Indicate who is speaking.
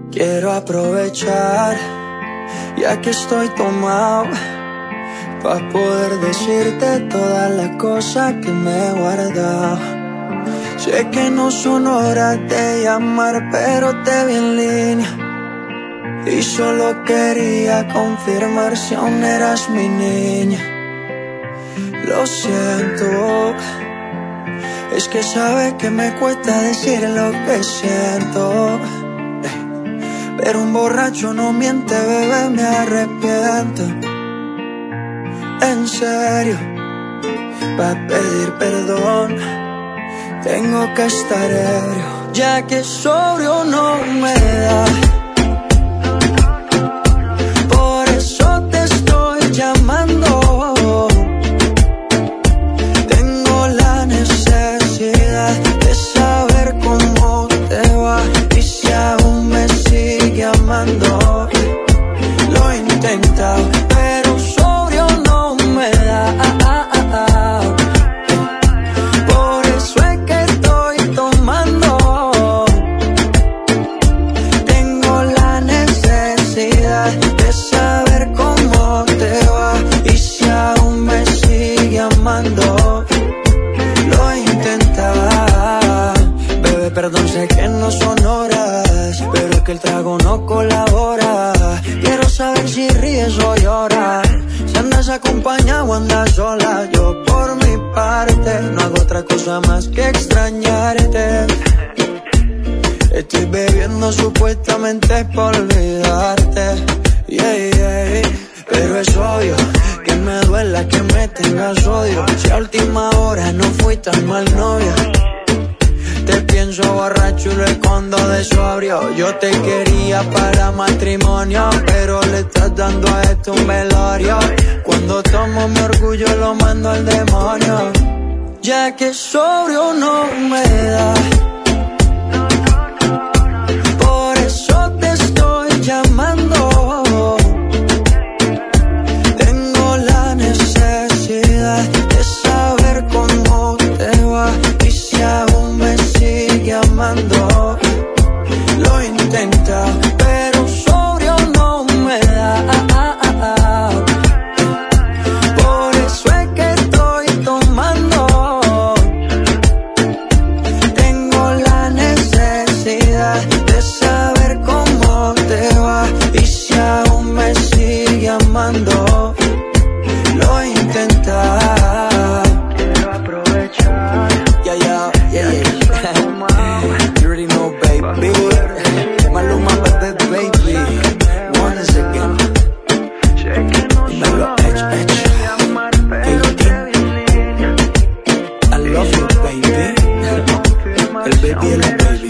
Speaker 1: Quiero aprovechar, ya que estoy tomado, pa' poder decirte todas las cosas que me he guardado. Sé que no son horas de llamar, pero te vi en línea y solo quería confirmar si aún eras mi niña. Lo siento, es que sabes que me cuesta decir lo que siento, pero un borracho no miente, bebé, me arrepiento. En serio, pa' pedir perdón tengo que estar ebrio, ya que sobrio no me da. Por eso te estoy llamando. Tengo la necesidad de saber cómo te va y si aún me sigue amando. Lo he intentado, pero sobrio no me da. Por eso es que estoy tomando. Tengo la necesidad de saber cómo te va y si aún me sigue amando. Lo he intentado, bebé, perdón, sé que no son horas, pero es que el trago no colabora. Quiero saber si ríes o lloras, si andas acompañado o andas sola. Yo por mi parte no hago otra cosa más que extrañarte. Estoy bebiendo supuestamente por olvidarte, pero es obvio que me duela que me tengas odio. Si a última hora no fui tan mal novia, te pienso borracho y lo escondo de sobrio. Yo te quería para matrimonio, pero le estás dando a esto un velorio. Cuando tomo mi orgullo lo mando al demonio, ya que sobrio no me da. Por eso te estoy llamando. Tengo la necesidad de saber cómo te va y si aún me sigue amando. Lo he intentado, pero sobrio no me da. Por eso es que estoy tomando. Tengo la necesidad de saber cómo te va y si aún me sigue amando. Lo he intentado. Quiero aprovechar. Yeah. You already know, baby. Maluma, baby. Once again. Dímelo, Edge. I love you, baby. El baby y la baby.